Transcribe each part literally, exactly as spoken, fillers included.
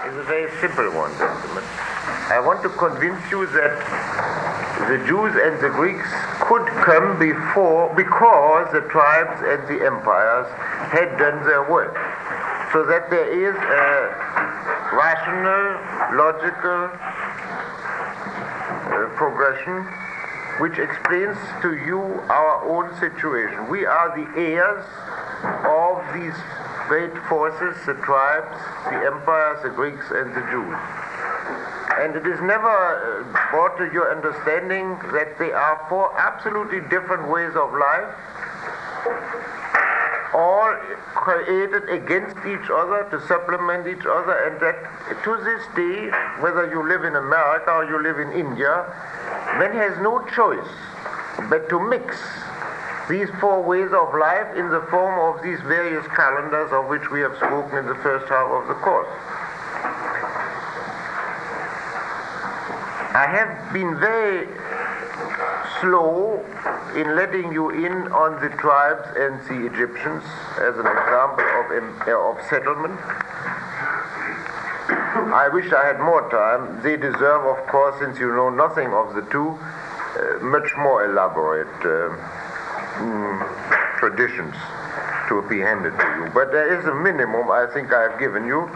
is a very simple one, gentlemen. I want to convince you that the Jews and the Greeks could come before because the tribes and the empires had done their work. So that there is a rational, logical uh, progression which explains to you our own situation. We are the heirs of these great forces, the tribes, the empires, the Greeks and the Jews. And it is never brought to your understanding that they are four absolutely different ways of life, all created against each other to supplement each other, and that to this day, whether you live in America or you live in India, man has no choice but to mix these four ways of life in the form of these various calendars of which we have spoken in the first half of the course. I have been very slow in letting you in on the tribes and the Egyptians as an example of, of settlement. I wish I had more time. They deserve, of course, since you know nothing of the two, uh, much more elaborate uh, mm, traditions to be handed to you. But there is a minimum I think I have given you.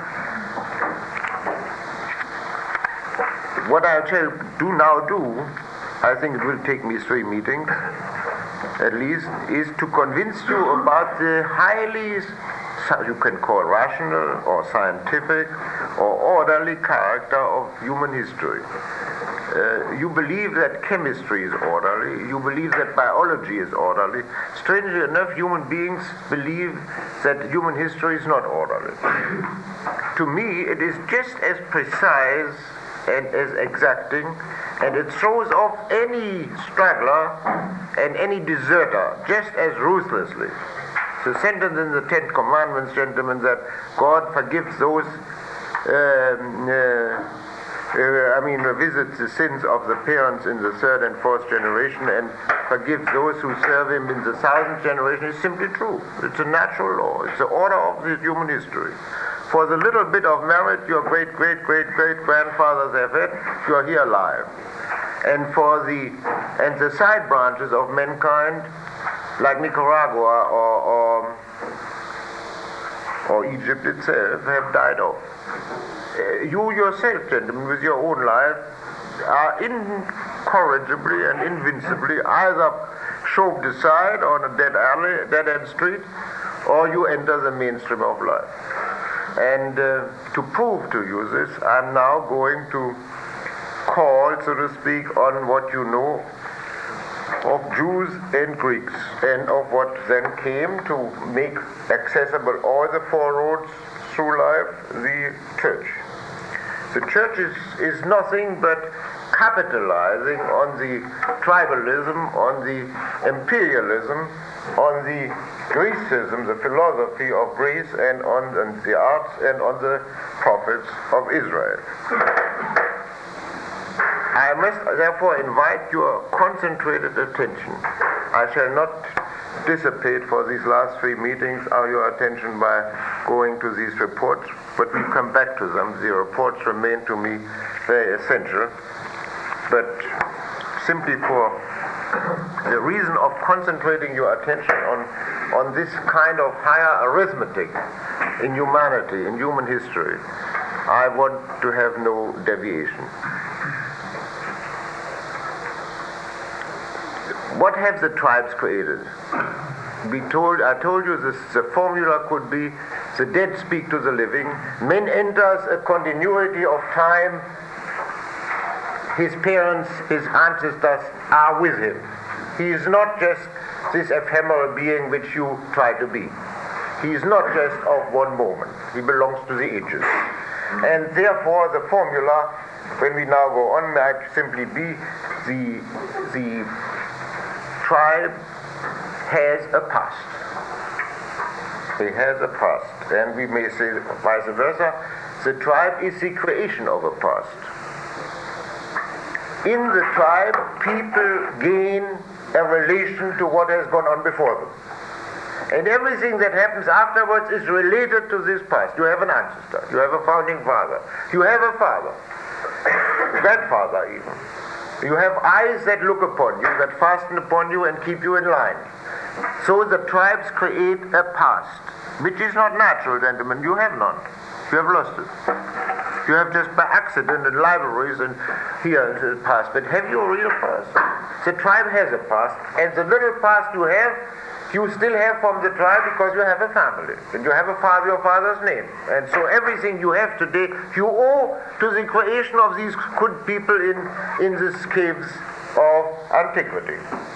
What I shall do now do, I think it will take me three meetings at least, is to convince you about the highly, you can call rational or scientific or orderly character of human history. Uh, you believe that chemistry is orderly, you believe that biology is orderly. Strangely enough, human beings believe that human history is not orderly. To me, it is just as precise and as exacting, and it throws off any straggler and any deserter just as ruthlessly. The sentence in the Ten Commandments, gentlemen, that God forgives those, um, uh, uh, I mean, visits the sins of the parents in the third and fourth generation and forgives those who serve him in the thousandth generation is simply true. It's a natural law. It's the order of the human history. For the little bit of merit your great, great, great, great grandfathers have had, you are here alive. And for the and the side branches of mankind, like Nicaragua or or, or Egypt itself, have died off. Uh, you yourself, gentlemen, with your own life, are incorrigibly and invincibly either shoved aside on a dead alley, dead-end street, or you enter the mainstream of life. And uh, to prove to you this, I'm now going to call, so to speak, on what you know of Jews and Greeks, and of what then came to make accessible all the four roads through life, the church. The church is, is nothing but capitalizing on the tribalism, on the imperialism, on the Grecism, the philosophy of Greece, and on, on the arts and on the prophets of Israel. I must therefore invite your concentrated attention. I shall not dissipate for these last three meetings your attention by going to these reports, but we come back to them. The reports remain to me very essential, but simply for the reason of concentrating your attention on, on this kind of higher arithmetic in humanity, in human history, I want to have no deviation. What have the tribes created? We told, I told you this, the formula could be the dead speak to the living. Man enters a continuity of time. His parents, his ancestors are with him. He is not just this ephemeral being which you try to be. He is not just of one moment. He belongs to the ages. And therefore the formula, when we now go on, might simply be the, the tribe has a past. He has a past. And we may say vice versa, the tribe is the creation of a past. In the tribe, people gain a relation to what has gone on before them. And everything that happens afterwards is related to this past. You have an ancestor, you have a founding father, you have a father, grandfather even. You have eyes that look upon you, that fasten upon you and keep you in line. So the tribes create a past, which is not natural, gentlemen. You have none. You have lost it. You have just by accident in libraries and here the past. But have you a real past? The tribe has a past, and the little past you have, you still have from the tribe because you have a family. And you have a father, your father's name. And so everything you have today, you owe to the creation of these good people in, in these caves of antiquity.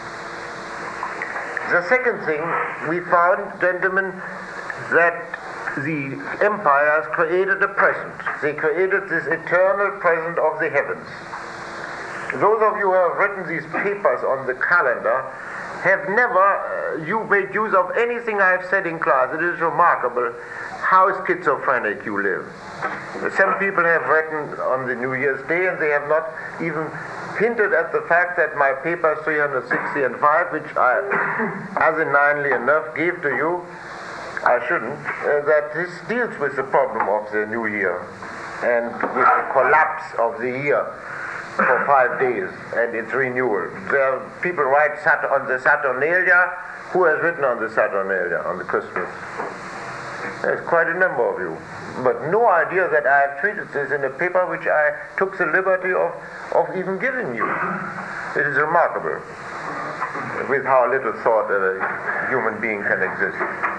The second thing we found, gentlemen, that the empires created a present. They created this eternal present of the heavens. Those of you who have written these papers on the calendar have never uh, you made use of anything I have said in class. It is remarkable how schizophrenic you live. Some people have written on the New Year's Day and they have not even hinted at the fact that my paper three hundred sixty and five, which I asininely enough gave to you, I shouldn't, uh, that this deals with the problem of the new year and with the collapse of the year for five days and its renewal. There are people write Sat- on the Saturnalia. Who has written on the Saturnalia, on the Christmas? There's quite a number of you. But no idea that I have treated this in a paper which I took the liberty of, of even giving you. It is remarkable with how little thought a human being can exist.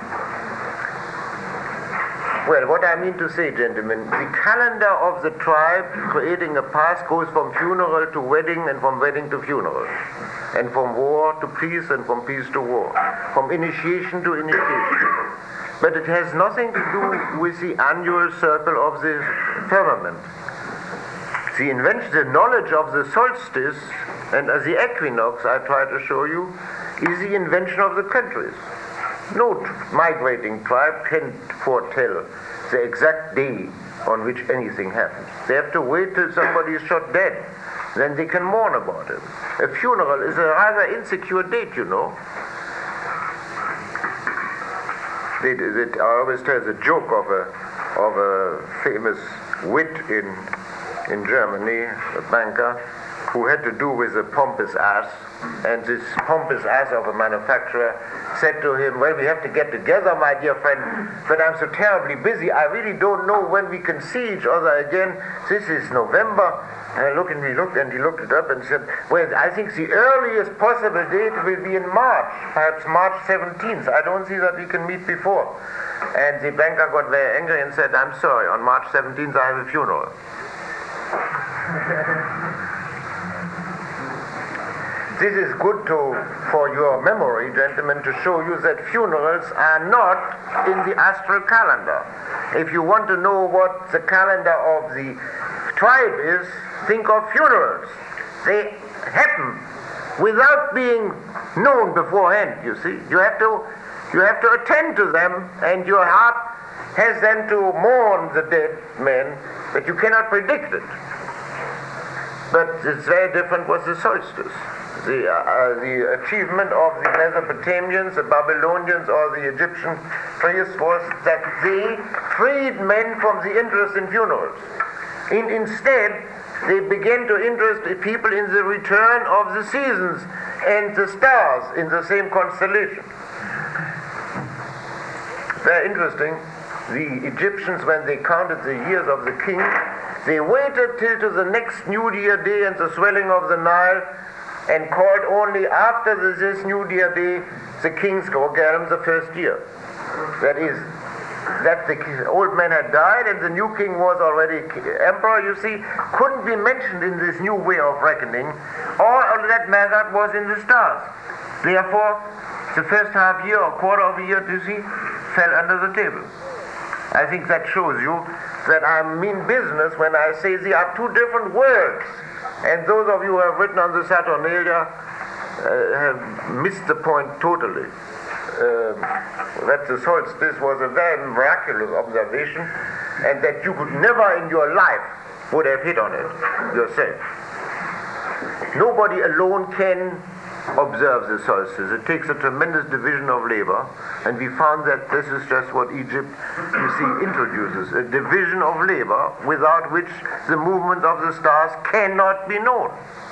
Well, what I mean to say, gentlemen, the calendar of the tribe creating a past goes from funeral to wedding and from wedding to funeral, and from war to peace and from peace to war, from initiation to initiation. But it has nothing to do with the annual circle of the firmament. The invention, the knowledge of the solstice and uh, the equinox, I try to show you, is the invention of the countries. No migrating tribe can foretell the exact day on which anything happens. They have to wait till somebody is shot dead. Then they can mourn about it. A funeral is a rather insecure date, you know. They, they, I always tell the joke of a, of a famous wit in, in Germany, a banker, who had to do with a pompous ass, and this pompous ass of a manufacturer said to him, well, we have to get together, my dear friend, but I'm so terribly busy, I really don't know when we can see each other again. This is November. And look, and he looked, and he looked it up and said, well, I think the earliest possible date will be in March, perhaps March seventeenth. I don't see that we can meet before. And the banker got very angry and said, I'm sorry, on March seventeenth I have a funeral. This is good to, for your memory, gentlemen, to show you that funerals are not in the astral calendar. If you want to know what the calendar of the tribe is, think of funerals. They happen without being known beforehand, you see. You have to, you have to attend to them, and your heart has then to mourn the dead man, but you cannot predict it. But it's very different with the solstice. The, uh, the achievement of the Mesopotamians, the Babylonians, or the Egyptian priests was that they freed men from the interest in funerals. In, instead, they began to interest people in the return of the seasons and the stars in the same constellation. Very interesting. The Egyptians, when they counted the years of the king, they waited till to the next New Year day and the swelling of the Nile, and called only after this New Year day the king's regalm the first year. That is, that the old man had died and the new king was already emperor, you see, couldn't be mentioned in this new way of reckoning, or that matter was in the stars. Therefore, the first half year or quarter of a year, you see, fell under the table. I think that shows you that I mean business when I say they are two different worlds. And those of you who have written on the Saturnalia uh, have missed the point totally. Uh, that the solstice was a very miraculous observation, and that you could never in your life would have hit on it yourself. Nobody alone can observe the solstice. It takes a tremendous division of labor, and we found that this is just what Egypt, you see, introduces, a division of labor without which the movement of the stars cannot be known.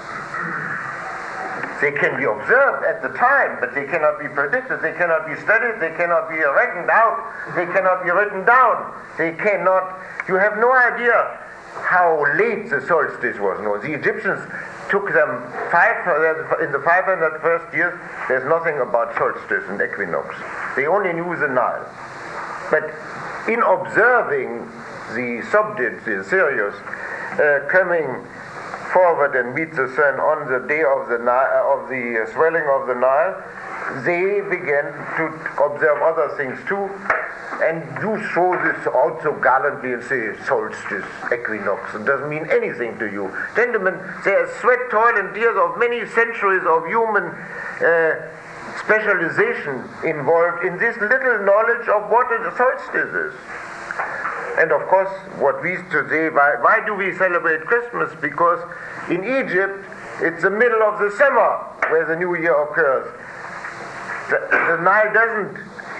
They can be observed at the time, but they cannot be predicted, they cannot be studied, they cannot be reckoned out, they cannot be written down, they cannot, you have no idea how late the solstice was known. The Egyptians took them five, in the five hundred first years, there's nothing about solstice and equinox. They only knew the Nile. But in observing the subjects, the Sirius, uh, coming forward and meet the sun on the day of the Nile, of the uh, swelling of the Nile, they began to observe other things too, and you throw this out so gallantly and say solstice, equinox. It doesn't mean anything to you. Gentlemen, there is sweat, toil, and tears of many centuries of human uh, specialization involved in this little knowledge of what a solstice is. And of course, what we today, why, why do we celebrate Christmas? Because in Egypt, it's the middle of the summer where the new year occurs. The, the Nile doesn't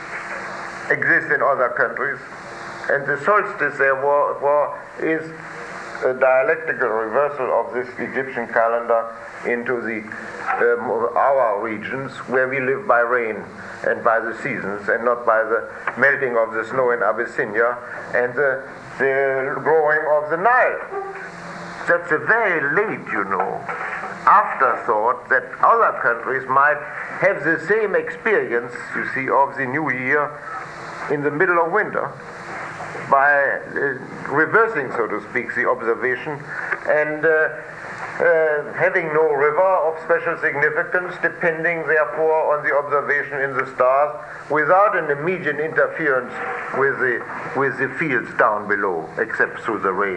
exist in other countries, and the solstice therefore is a dialectical reversal of this Egyptian calendar into the um, our regions where we live by rain and by the seasons and not by the melting of the snow in Abyssinia and the, the growing of the Nile. That's a very late, you know, afterthought that other countries might have the same experience, you see, of the new year in the middle of winter by uh, reversing, so to speak, the observation and uh, uh, having no river of special significance, depending therefore on the observation in the stars without an immediate interference with the, with the fields down below, except through the rain.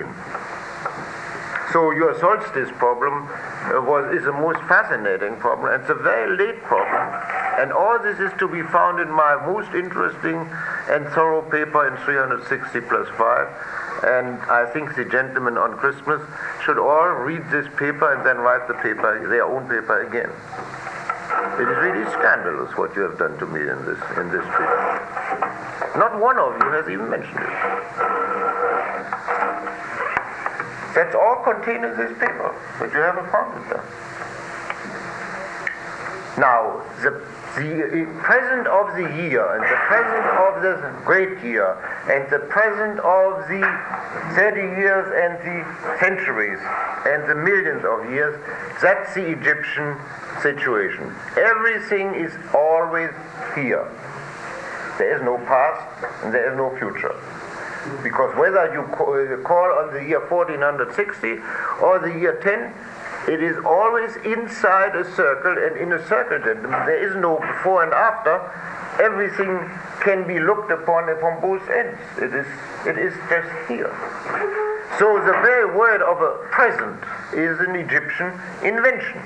So your solstice problem uh, was, is a most fascinating problem, and it's a very late problem. And all this is to be found in my most interesting and thorough paper in three hundred sixty plus five. And I think the gentlemen on Christmas should all read this paper and then write the paper, their own paper again. It is really scandalous what you have done to me in this, in this paper. Not one of you has even mentioned it. That's all contained in this paper, but you haven't found it there. Now, the, the present of the year, and the present of the great year, and the present of the thirty years, and the centuries, and the millions of years, that's the Egyptian situation. Everything is always here. There is no past, and there is no future. Because whether you call on the year fourteen sixty or the year ten, it is always inside a circle, and in a circle there is no before and after. Everything can be looked upon from both ends. It is, it is just here. So the very word of a present is an Egyptian invention.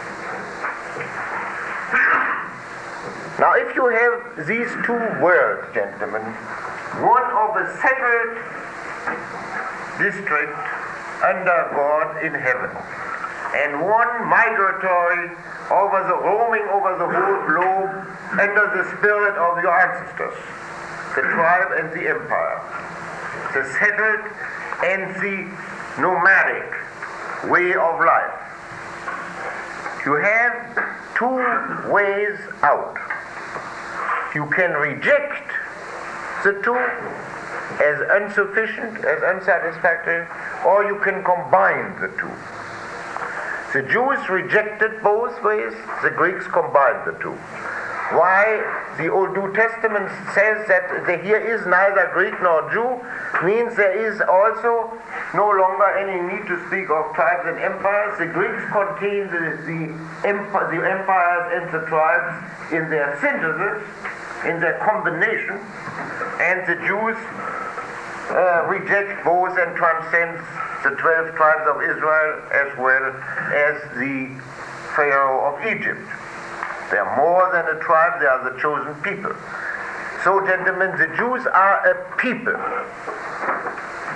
Now if you have these two words, gentlemen, one of a settled district under God in heaven, and one migratory over the roaming over the whole globe under the spirit of your ancestors, the tribe and the empire, the settled and the nomadic way of life. You have two ways out. You can reject the two as insufficient, as unsatisfactory, or you can combine the two. The Jews rejected both ways, the Greeks combined the two. Why the Old New Testament says that the, here is neither Greek nor Jew means there is also no longer any need to speak of tribes and empires. The Greeks contain the, the, emp- the empires and the tribes in their synthesis, in their combination, and the Jews uh, reject both and transcend the twelve tribes of Israel as well as the Pharaoh of Egypt. They are more than a tribe, they are the chosen people. So, gentlemen, the Jews are a people.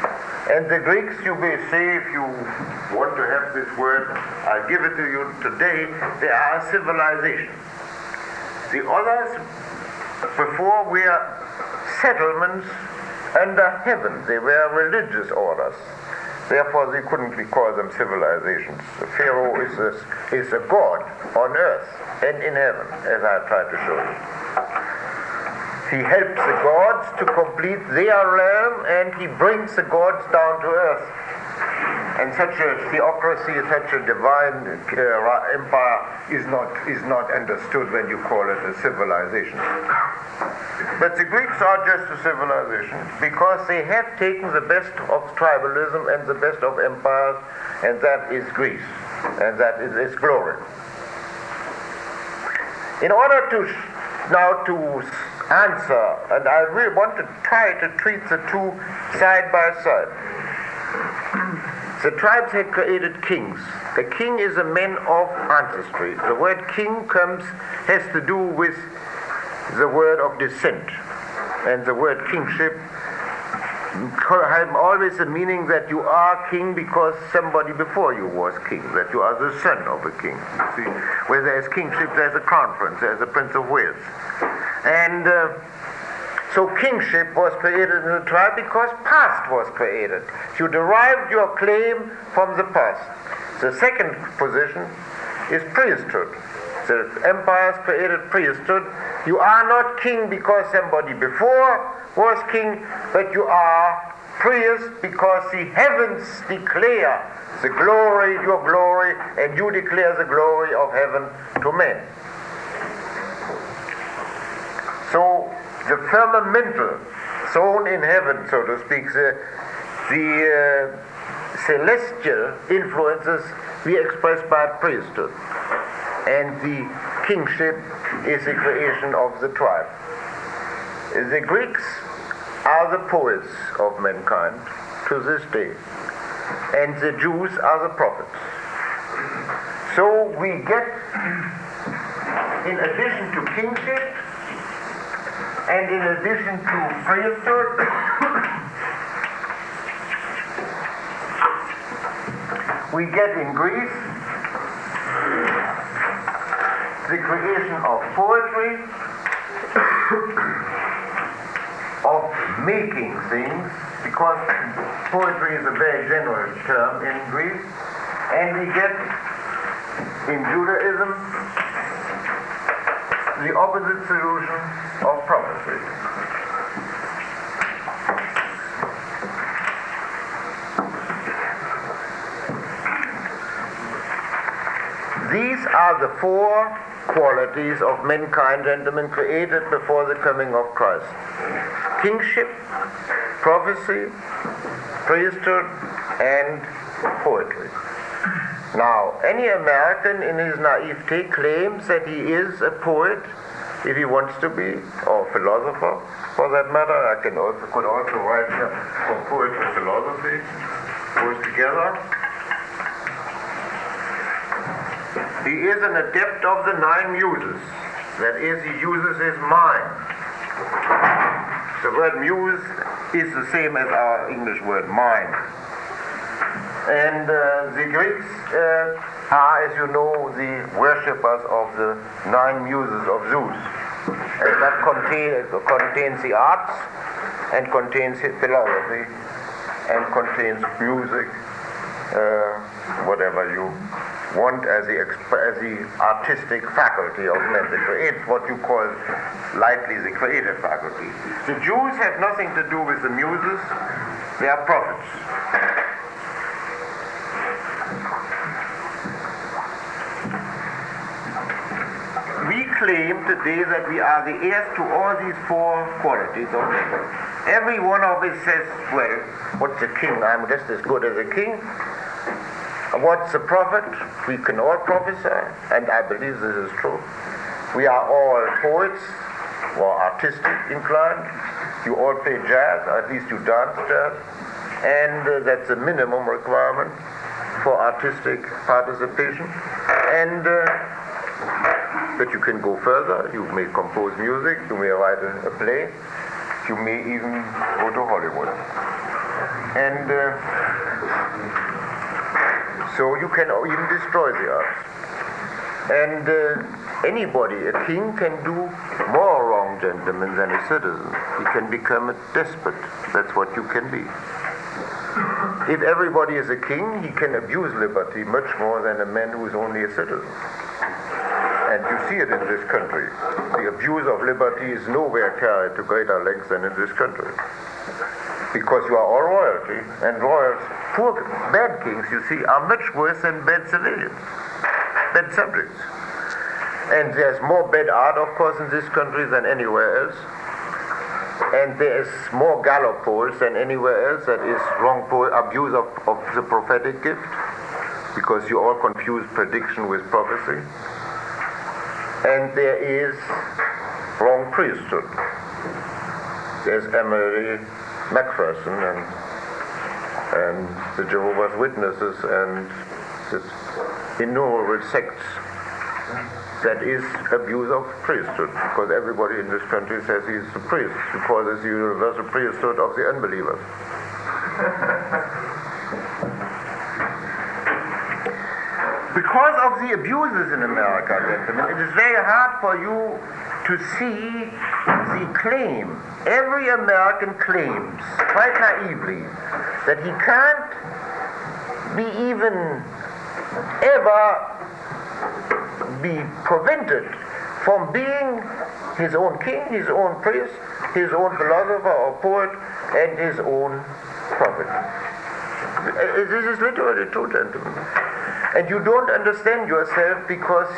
And the Greeks, you may say, if you want to have this word, I'll give it to you today, they are a civilization. The others before were settlements under heaven. They were religious orders. Therefore, they couldn't be called them civilizations. The Pharaoh is a, is a god on earth and in heaven, as I tried to show you. He helps the gods to complete their realm, and he brings the gods down to earth. And such a theocracy, such a divine uh, empire is not, is not understood when you call it a civilization. But the Greeks are just a civilization because they have taken the best of tribalism and the best of empires, and that is Greece, and that is its glory. In order to now to answer, and I really want to try to treat the two side by side. The tribes had created kings. The king is a man of ancestry. The word king comes, has to do with the word of descent. And the word kingship has always the meaning that you are king because somebody before you was king, that you are the son of a king. You see, where there is kingship, there's a crown prince, there's a Prince of Wales. And uh, so kingship was created in the tribe because past was created. You derived your claim from the past. The second position is priesthood. The empires created priesthood. You are not king because somebody before was king, but you are priest because the heavens declare the glory, your glory, and you declare the glory of heaven to men. So the firmamental throne in heaven, so to speak, the, the uh, celestial influences we express by priesthood. And the kingship is the creation of the tribe. The Greeks are the poets of mankind to this day, and the Jews are the prophets. So we get, in addition to kingship, and in addition to priesthood, we get in Greece the creation of poetry, of making things, because poetry is a very general term in Greece, and we get in Judaism the opposite solution of prophecy. These are the four qualities of mankind, gentlemen, created before the coming of Christ. Kingship, prophecy, priesthood, and poetry. Now, any American in his naivete claims that he is a poet, if he wants to be, or philosopher, for that matter. I can also, could also write here for poetry and philosophy, goes together. He is an adept of the nine muses. That is, he uses his mind. The word muse is the same as our English word mind. And uh, the Greeks uh, are, as you know, the worshippers of the nine muses of Zeus. And that contain, contains the arts, and contains philosophy, and contains music, uh, whatever you want as the, as the artistic faculty of men. It's what you call lightly the creative faculty. The Jews have nothing to do with the muses. They are prophets. We claim today that we are the heirs to all these four qualities of nature. Every one of us says, well, what's a king? I'm just as good as a king. What's a prophet? We can all prophesy, and I believe this is true. We are all poets, or artistic inclined. You all play jazz, or at least you dance jazz, and uh, that's a minimum requirement for artistic participation. And uh, but you can go further. You may compose music, you may write a, a play, you may even go to Hollywood. And uh, so you can even destroy the arts. And uh, anybody, a king, can do more wrong, gentlemen, than a citizen. He can become a despot. That's what you can be. If everybody is a king, he can abuse liberty much more than a man who is only a citizen. And you see it in this country. The abuse of liberty is nowhere carried to greater lengths than in this country. Because you are all royalty, and royals, poor, bad kings, you see, are much worse than bad civilians, bad subjects. And there's more bad art, of course, in this country than anywhere else. And there is more gallopoles than anywhere else, that is wrong po- abuse of, of the prophetic gift, because you all confuse prediction with prophecy. And there is wrong priesthood. There's Emery Macpherson and, and the Jehovah's Witnesses and the innumerable sects. That is abuse of priesthood, because everybody in this country says he's a priest, because it's the universal priesthood of the unbelievers. Because of the abuses in America, gentlemen, it is very hard for you to see the claim. Every American claims, quite naively, that he can't be even ever be prevented from being his own king, his own priest, his own philosopher or poet, and his own prophet. This is literally true, gentlemen. And you don't understand yourself because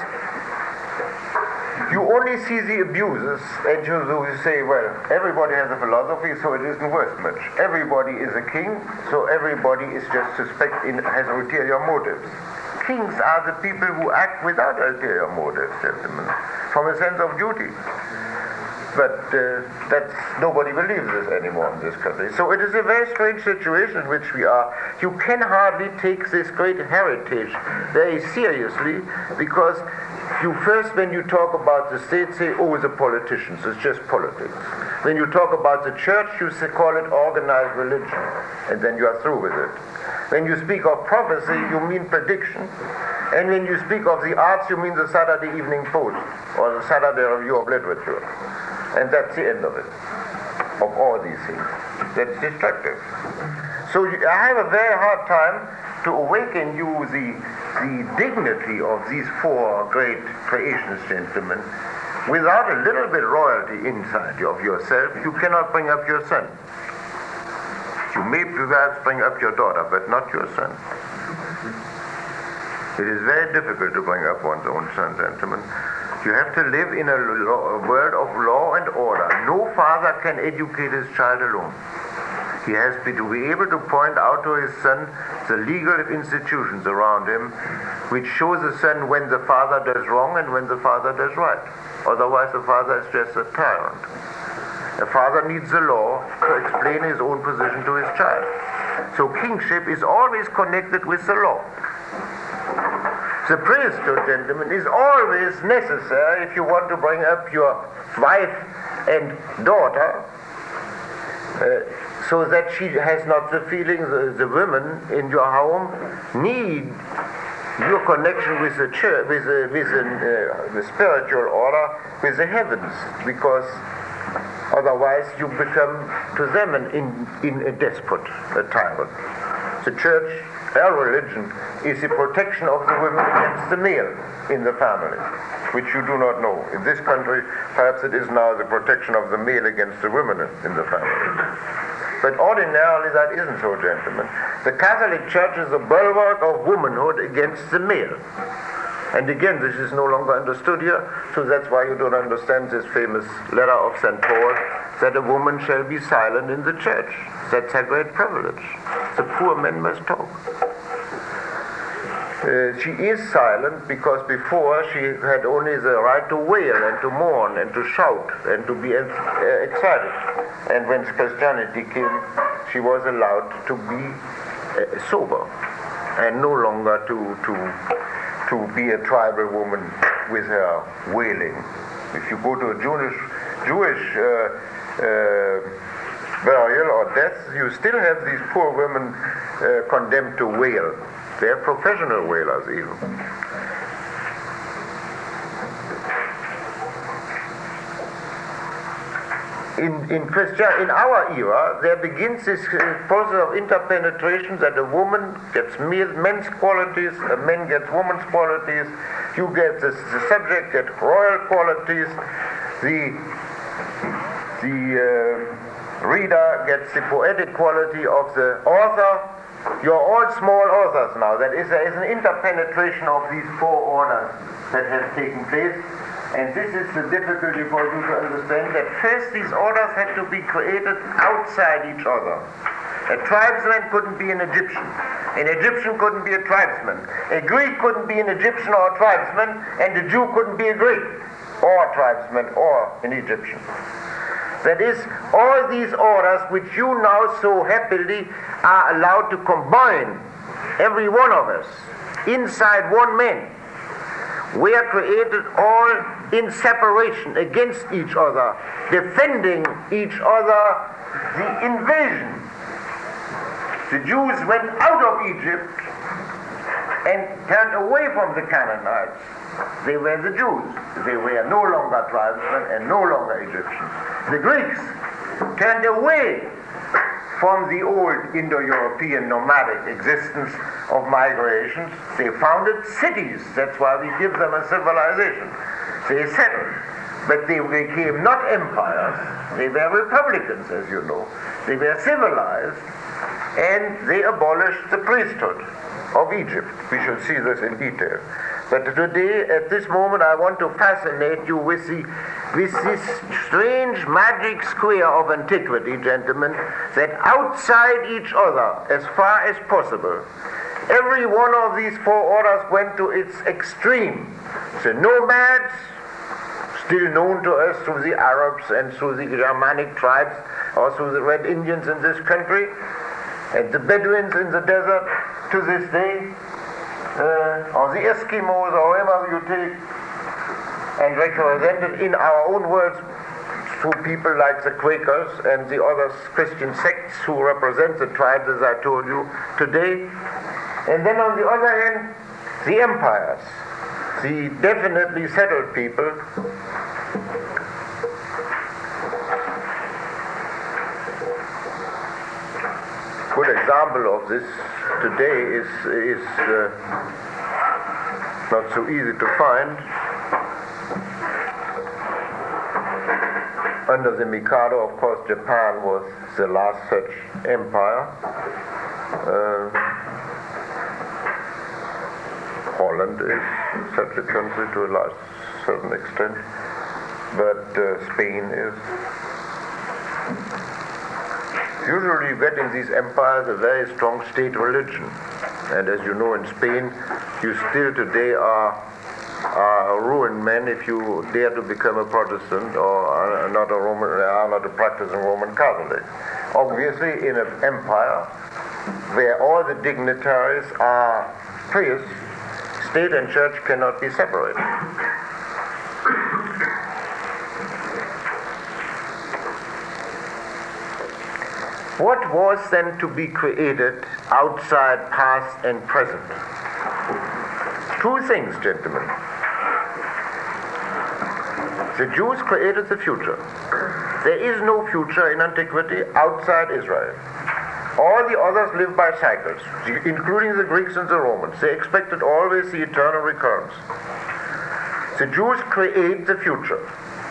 you only see the abuses, and you, you say, well, everybody has a philosophy, so it isn't worth much. Everybody is a king, so everybody is just suspect in, has ulterior motives. Kings are the people who act without ulterior motives, gentlemen, from a sense of duty. But uh, that's, nobody believes this anymore in this country. So it is a very strange situation in which we are. You can hardly take this great heritage very seriously, because you first, when you talk about the state, say, oh, the politicians, it's just politics. When you talk about the church, you say, call it organized religion, and then you are through with it. When you speak of prophecy, you mean prediction. And when you speak of the arts, you mean the Saturday Evening Post or the Saturday Review of Literature. And that's the end of it, of all these things. That's destructive. So you, I have a very hard time to awaken you the, the dignity of these four great creationists, gentlemen. Without a little bit royalty inside of yourself, you cannot bring up your son. You may perhaps bring up your daughter, but not your son. It is very difficult to bring up one's own son, gentlemen. You have to live in a, law, a world of law and order. No father can educate his child alone. He has to be able to point out to his son the legal institutions around him, which shows the son when the father does wrong and when the father does right. Otherwise, the father is just a tyrant. A father needs the law to explain his own position to his child. So kingship is always connected with the law. The priesthood, gentlemen, is always necessary if you want to bring up your wife and daughter, uh, so that she has not the feeling the, the women in your home need your connection with the church, with the, with the, uh, the spiritual order, with the heavens, because otherwise you become to them an, in, in a despot, a tyrant. The church, our religion, is the protection of the women against the male in the family, which you do not know. In this country, perhaps it is now the protection of the male against the women in the family. But ordinarily that isn't so, gentlemen. The Catholic Church is the bulwark of womanhood against the male. And again, this is no longer understood here, so that's why you don't understand this famous letter of Saint Paul, that a woman shall be silent in the church. That's her great privilege. The poor men must talk. Uh, she is silent because before she had only the right to wail and to mourn and to shout and to be uh, excited. And when Christianity came, she was allowed to be uh, sober and no longer to, to, to be a tribal woman with her wailing. If you go to a Jewish, Jewish uh, uh, burial or death, you still have these poor women uh, condemned to wail. They are professional wailers even. In, in Christian, in our era, there begins this uh, process of interpenetration that a woman gets men's qualities, a man gets woman's qualities, you get the, the subject gets royal qualities, the the uh, reader gets the poetic quality of the author. You're all small authors now. That is, there is an interpenetration of these four orders that has taken place. And this is the difficulty for you to understand, that first these orders had to be created outside each other. A tribesman couldn't be an Egyptian. An Egyptian couldn't be a tribesman. A Greek couldn't be an Egyptian or a tribesman, and a Jew couldn't be a Greek, or a tribesman, or an Egyptian. That is, all these orders which you now so happily are allowed to combine, every one of us, inside one man, we are created all in separation against each other, defending each other the invasion. The Jews went out of Egypt and turned away from the Canaanites. They were the Jews. They were no longer tribesmen and no longer Egyptians. The Greeks turned away from the old Indo-European nomadic existence of migrations. They founded cities. That's why we give them a civilization. They settled. But they became not empires. They were republicans, as you know. They were civilized, and they abolished the priesthood of Egypt. We shall see this in detail. But today, at this moment, I want to fascinate you with the with this strange magic square of antiquity, gentlemen, that outside each other, as far as possible, every one of these four orders went to its extreme. The nomads, still known to us through the Arabs and through the Germanic tribes, or through the Red Indians in this country, and the Bedouins in the desert to this day, uh, or the Eskimos, or whoever you take, and represented in our own words through people like the Quakers and the other Christian sects who represent the tribes, as I told you today. And then on the other hand, the empires, the definitely settled people. Good example of this today is, is uh, not so easy to find. Under the Mikado, of course, Japan was the last such empire. Uh, Holland is such a country to a large, certain extent, but uh, Spain is. Usually you get in these empires a very strong state religion, and as you know, in Spain, you still today are are ruined men if you dare to become a Protestant or are not a Roman, are not a practicing Roman Catholic. Obviously, in an empire where all the dignitaries are priests, state and church cannot be separated. What was then to be created outside past and present? Two things, gentlemen. The Jews created the future. There is no future in antiquity outside Israel. All the others live by cycles, including the Greeks and the Romans. They expected always the eternal recurrence. The Jews create the future.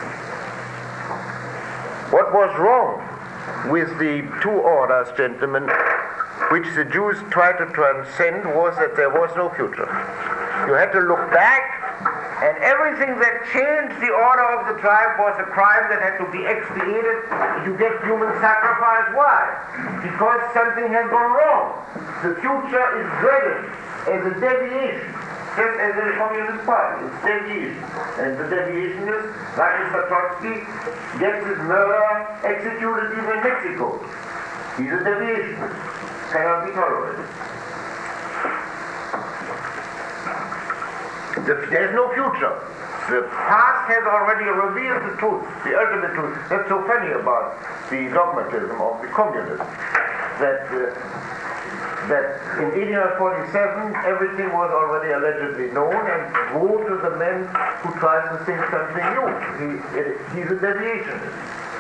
What was wrong with the two orders, gentlemen, which the Jews tried to transcend, was that there was no future. You had to look back, and everything that changed the order of the tribe was a crime that had to be expiated. You get human sacrifice. Why? Because something has gone wrong. The future is dreaded as a deviation, just as in the Communist Party. It's deviation. And the deviation is, like Mister Trotsky gets his murderer executed even in Mexico. He's a deviation. Cannot be tolerated. There's no future. The past has already revealed the truth, the ultimate truth. That's so funny about the dogmatism of the communists, that uh, that in eighteen forty-seven everything was already allegedly known, and woe to the man who tries to think something new. He, it, he's a deviationist.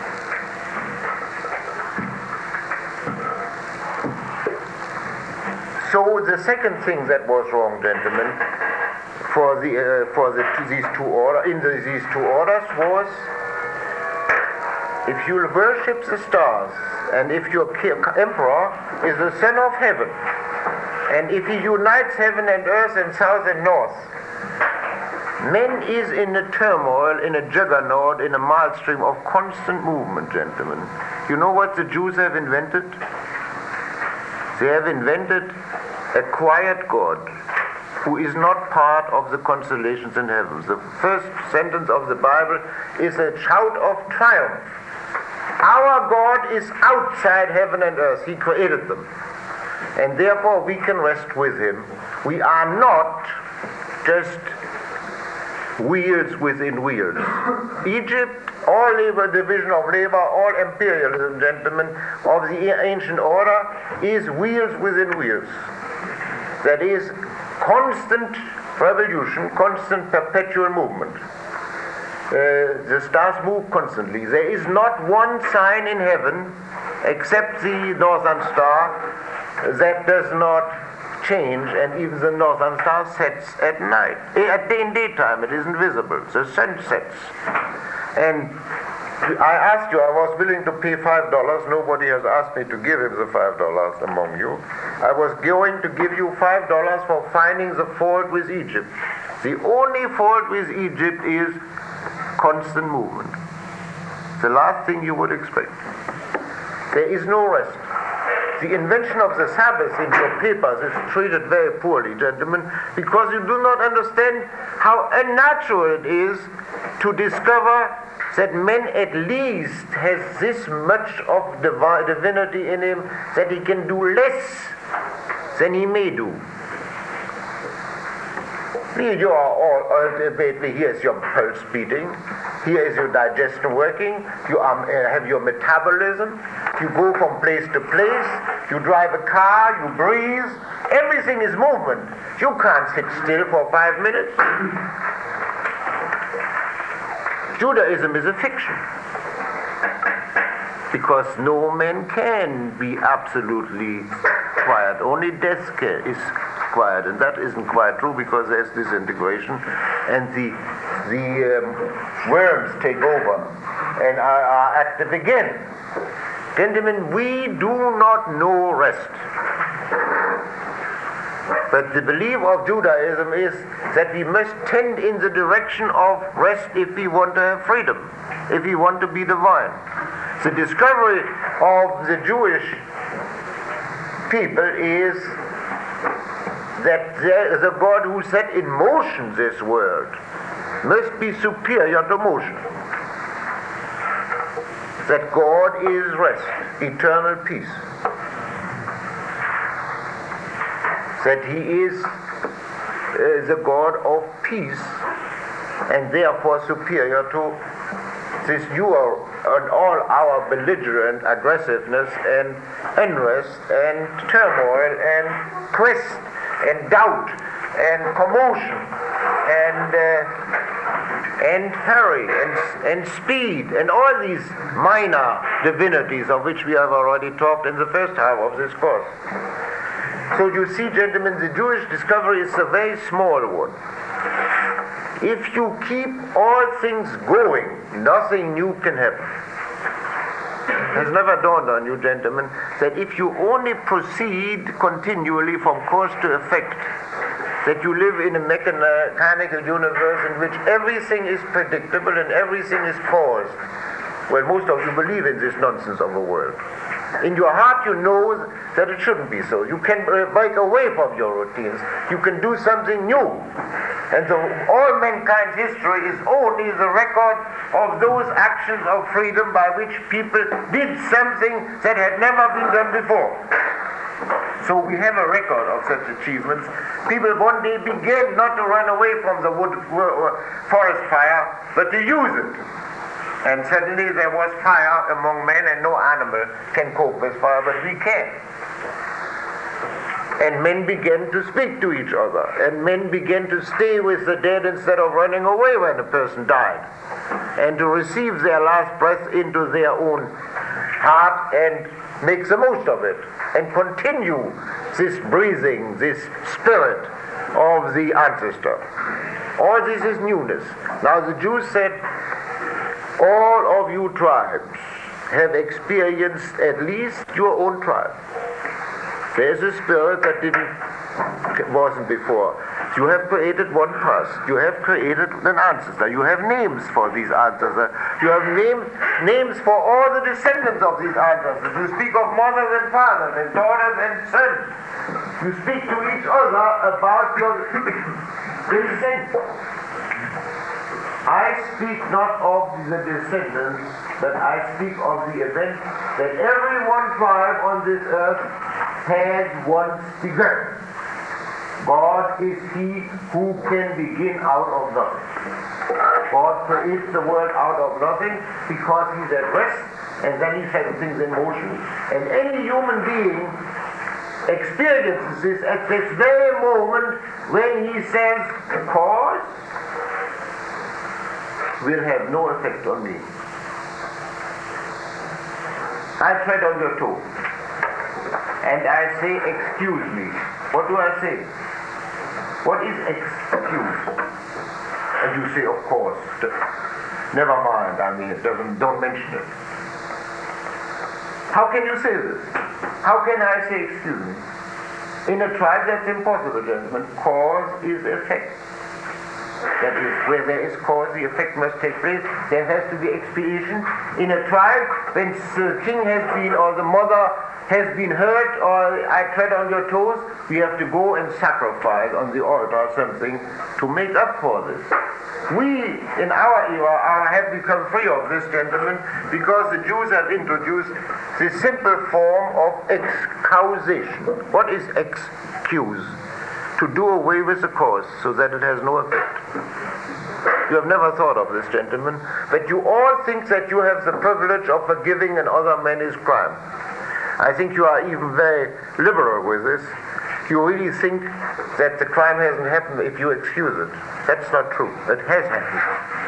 So the second thing that was wrong, gentlemen, for the uh, for the these two order in the, these two orders was, if you worship the stars, and if your emperor is the son of heaven, and if he unites heaven and earth and south and north, man is in a turmoil, in a juggernaut, in a maelstrom of constant movement, gentlemen. You know what the Jews have invented? They have invented a quiet God who is not part of the constellations in heaven. The first sentence of the Bible is a shout of triumph. Our God is outside heaven and earth. He created them. And therefore we can rest with him. We are not just wheels within wheels. Egypt, all labor, division of labor, all imperialism, gentlemen, of the ancient order is wheels within wheels. That is constant revolution, constant perpetual movement. Uh, the stars move constantly. There is not one sign in heaven, except the northern star, that does not change, and even the northern star sets at night. At day in daytime it isn't visible. The sun sets. And I asked you, I was willing to pay five dollars. Nobody has asked me to give him the five dollars among you. I was going to give you five dollars for finding the fault with Egypt. The only fault with Egypt is constant movement. The last thing you would expect. There is no rest. The invention of the Sabbath in your papers is treated very poorly, gentlemen, because you do not understand how unnatural it is to discover that man at least has this much of divi- divinity in him that he can do less than he may do. Here you are all, ultimately, here's your pulse beating, here is your digestion working, you are, uh, have your metabolism, you go from place to place, you drive a car, you breathe, everything is movement. You can't sit still for five minutes. Judaism is a fiction, because no man can be absolutely quiet. Only death is quiet, and that isn't quite true, because there's disintegration, and the the um, worms take over and are, are active again. Gentlemen, we do not know rest. But the belief of Judaism is that we must tend in the direction of rest if we want to have freedom, if we want to be divine. The discovery of the Jewish people is that there is a God who set in motion this world must be superior to motion. That God is rest, eternal peace. That he is uh, the God of peace, and therefore superior to this you and all our belligerent aggressiveness and unrest and turmoil and quest and doubt and commotion and uh, and hurry and, and speed and all these minor divinities of which we have already talked in the first half of this course. So you see, gentlemen, the Jewish discovery is a very small one. If you keep all things going, nothing new can happen. It has never dawned on you, gentlemen, that if you only proceed continually from cause to effect, that you live in a mechanical universe in which everything is predictable and everything is caused. Well, most of you believe in this nonsense of the world. In your heart you know that it shouldn't be so. You can break away from your routines. You can do something new. And so all mankind's history is only the record of those actions of freedom by which people did something that had never been done before. So we have a record of such achievements. People one day began not to run away from the wood, forest fire, but to use it. And suddenly there was fire among men, and no animal can cope with fire, but we can. And men began to speak to each other, and men began to stay with the dead instead of running away when a person died, and to receive their last breath into their own heart and make the most of it, and continue this breathing, this spirit of the ancestor. All this is newness. Now the Jews said, all of you tribes have experienced at least your own tribe. There's a spirit that didn't, wasn't before. You have created one trust. You have created an ancestor. You have names for these ancestors. You have name, names for all the descendants of these ancestors. You speak of mothers and fathers and daughters and sons. You speak to each other about your descent. I speak not of the descendants, but I speak of the event that every one tribe on this earth has once begun. God is he who can begin out of nothing. God creates the world out of nothing because he's at rest, and then he sets things in motion. And any human being experiences this at this very moment when he says, cause will have no effect on me. I tread on your toe, and I say, excuse me. What do I say? What is excuse? And you say, of course, never mind, I mean, it doesn't, don't mention it. How can you say this? How can I say, excuse me? In a tribe, that's impossible, gentlemen. Cause is effect. That is, where there is cause, the effect must take place. There has to be expiation. In a tribe, when the king has been, or the mother has been hurt, or I tread on your toes, we have to go and sacrifice on the altar something to make up for this. We, in our era, are, have become free of this, gentlemen, because the Jews have introduced this simple form of excausation. What is excuse? To do away with the cause so that it has no effect. You have never thought of this, gentlemen, but you all think that you have the privilege of forgiving another man's crime. I think you are even very liberal with this. You really think that the crime hasn't happened if you excuse it. That's not true. It has happened.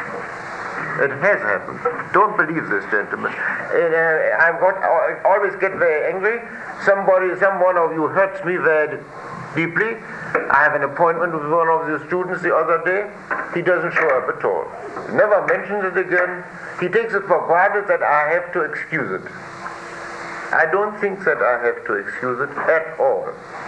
It has happened. Don't believe this, gentlemen. And, uh, I've got, I always get very angry. Somebody, someone of you hurts me very deeply. I have an appointment with one of the students the other day. He doesn't show up at all. He never mentions it again. He takes it for granted that I have to excuse it. I don't think that I have to excuse it at all.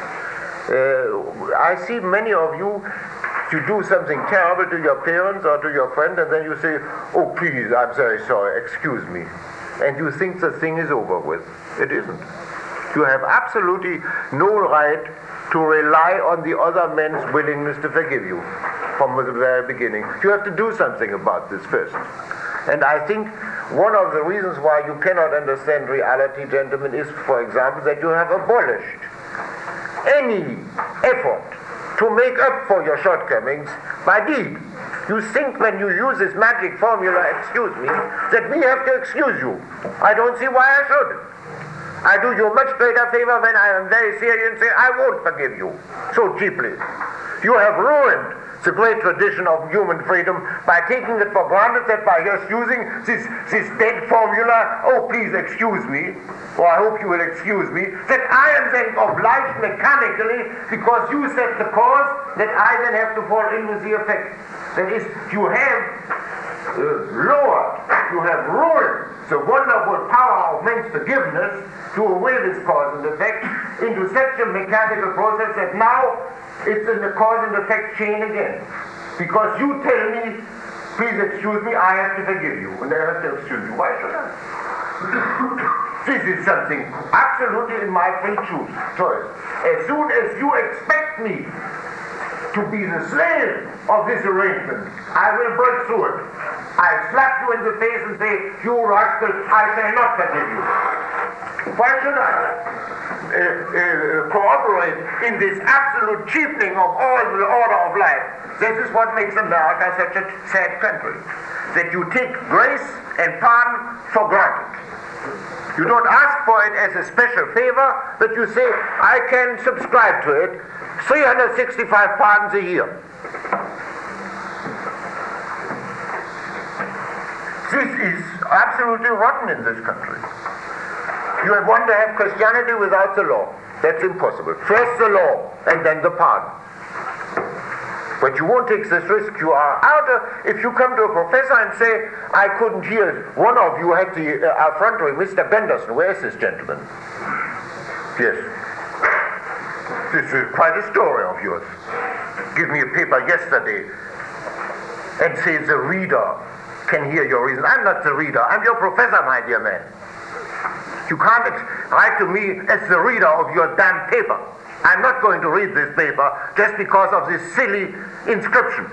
Uh, I see many of you, you do something terrible to your parents or to your friend, and then you say, oh please, I'm very sorry, excuse me. And you think the thing is over with. It isn't. You have absolutely no right to rely on the other man's willingness to forgive you from the very beginning. You have to do something about this first. And I think one of the reasons why you cannot understand reality, gentlemen, is, for example, that you have abolished any effort to make up for your shortcomings by deed. You think when you use this magic formula, excuse me, that we have to excuse you. I don't see why I should. I do you a much greater favor when I am very serious and say, I won't forgive you so cheaply. You have ruined the great tradition of human freedom by taking it for granted that by just using this, this dead formula, oh please excuse me, or I hope you will excuse me, that I am then obliged mechanically, because you set the cause, that I then have to fall in with the effect. That is, you have uh, lowered, you have ruined the wonderful power of men's forgiveness to away this cause and effect into such a mechanical process that now it's in the cause and effect chain again. Because you tell me, please excuse me, I have to forgive you, and I have to excuse you. Why should I? This is something absolutely in my free choice. As soon as you expect me to be the slave of this arrangement, I will break through it. I slap you in the face and say, you rascal, I shall not forgive you. Why should I uh, uh, cooperate in this absolute cheapening of all the order of life? This is what makes America such a sad country, that you take grace and pardon for granted. You don't ask for it as a special favor, but you say, I can subscribe to it, three hundred sixty-five pardons a year. This is absolutely rotten in this country. You want to have Christianity without the law. That's impossible. First the law, and then the pardon. But you won't take this risk. You are out of, if you come to a professor and say, I couldn't hear, one of you had the uh, effrontery, Mister Benderson, where is this gentleman? Yes. This is quite a story of yours. Give me a paper yesterday and say the reader can hear your reason. I'm not the reader. I'm your professor, my dear man. You can't write to me as the reader of your damn paper. I'm not going to read this paper just because of this silly inscription.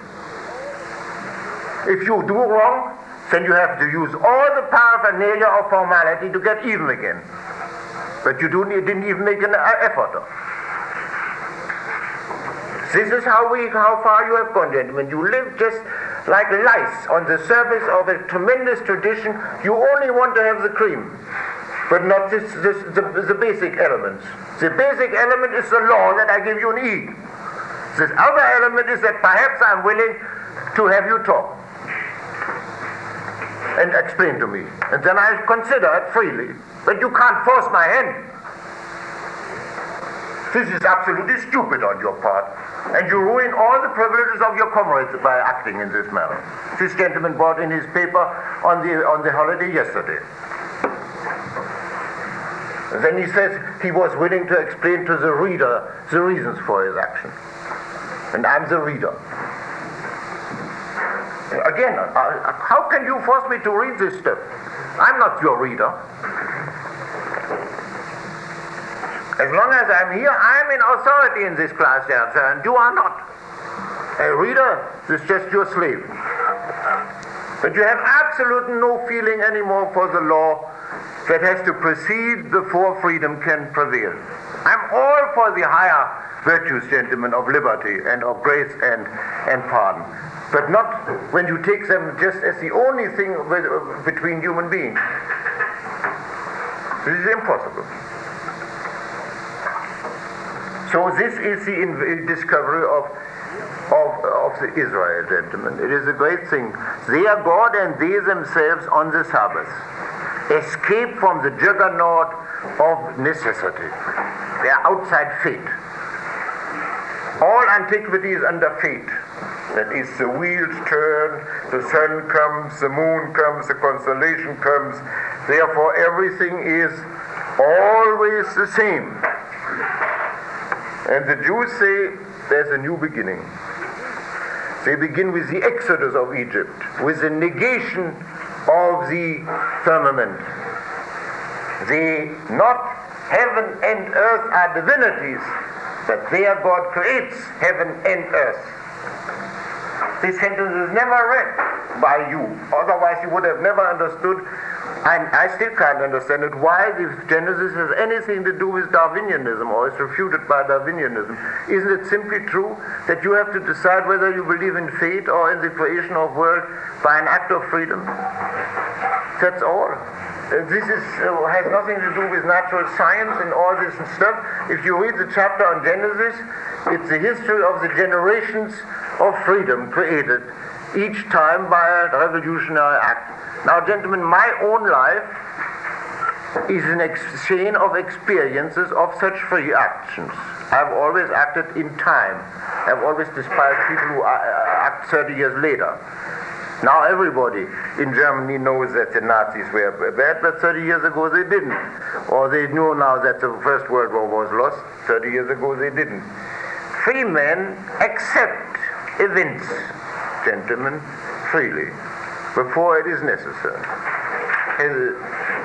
If you do wrong, then you have to use all the paraphernalia of formality to get even again. But you do, didn't even make an effort. This is how we, how far you have gone, gentlemen. You live just like lice on the surface of a tremendous tradition. You only want to have the cream, but not this, this, the, the basic elements. The basic element is the law that I give you an E. This other element is that perhaps I'm willing to have you talk and explain to me. And then I consider it freely. But you can't force my hand. This is absolutely stupid on your part. And you ruin all the privileges of your comrades by acting in this manner. This gentleman brought in his paper on the, on the holiday yesterday. And then he says he was willing to explain to the reader the reasons for his action. And I'm the reader. Again, uh, how can you force me to read this stuff? I'm not your reader. As long as I'm here, I'm in authority in this class, sir, and you are not. A reader is just your slave. But you have absolutely no feeling anymore for the law that has to precede before freedom can prevail. I'm all for the higher virtues, gentlemen, of liberty and of grace and, and pardon, but not when you take them just as the only thing with, uh, between human beings. This is impossible. So this is the in- discovery of, of, of the Israel, gentlemen. It is a great thing. They are God and they themselves on the Sabbath escape from the juggernaut of necessity. They are outside fate. All antiquity is under fate. That is, the wheels turn, the sun comes, the moon comes, the constellation comes. Therefore, everything is always the same. And the Jews say there's a new beginning. They begin with the exodus of Egypt, with the negation of the firmament. The not heaven and earth are divinities, but there God creates heaven and earth. This sentence is never read by you, otherwise you would have never understood, and I still can't understand it, why the Genesis has anything to do with Darwinianism or is refuted by Darwinianism. Isn't it simply true that you have to decide whether you believe in fate or in the creation of world by an act of freedom? That's all. Uh, this is, uh, has nothing to do with natural science and all this stuff. If you read the chapter on Genesis, it's the history of the generations of freedom created, each time by a revolutionary act. Now, gentlemen, my own life is an ex- chain of experiences of such free actions. I've always acted in time. I've always despised people who uh, act thirty years later. Now everybody in Germany knows that the Nazis were bad, but thirty years ago they didn't. Or they knew now that the First World War was lost. thirty years ago they didn't. Free men accept events, gentlemen, freely, before it is necessary. And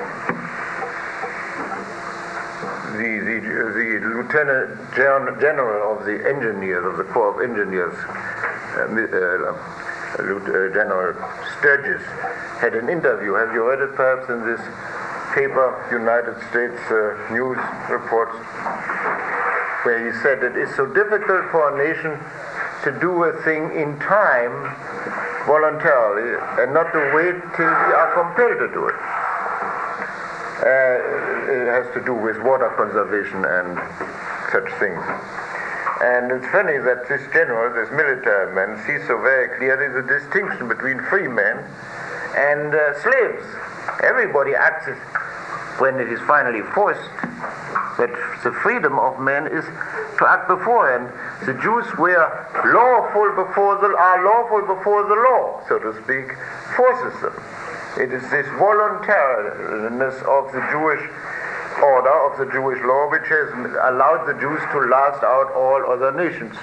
the, the, the Lieutenant General of the Engineers, of the Corps of Engineers, uh, uh, General Sturgis, had an interview, have you read it perhaps, in this paper, United States uh, News reports, where he said it is so difficult for a nation to do a thing in time voluntarily and not to wait till we are compelled to do it. Uh, it has to do with water conservation and such things. And it's funny that this general, this military man, sees so very clearly the distinction between free men and uh, slaves. Everybody acts as, when it is finally forced, that the freedom of men is to act before, and the Jews were lawful before the are lawful before the law, so to speak, forces them. It is this voluntariness of the Jewish order, of the Jewish law, which has allowed the Jews to last out all other nations.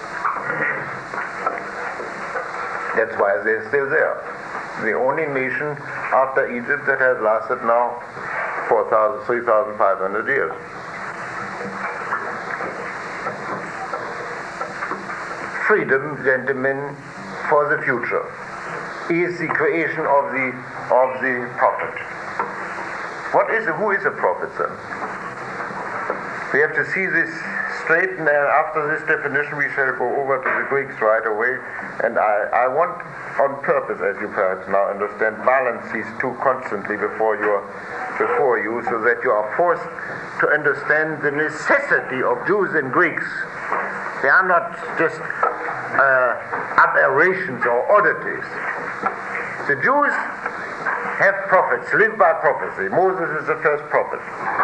That's why they're still there. The only nation after Egypt that has lasted now four thousand, three thousand five hundred years. Freedom, gentlemen, for the future is the creation of the of the prophet. What is who is a prophet then? We have to see this straight, and after this definition we shall go over to the Greeks right away. And I, I want, on purpose, as you perhaps now understand, balance these two constantly before you, before you, so that you are forced to understand the necessity of Jews and Greeks. They are not just uh, aberrations or oddities. The Jews have prophets, live by prophecy. Moses is the first prophet.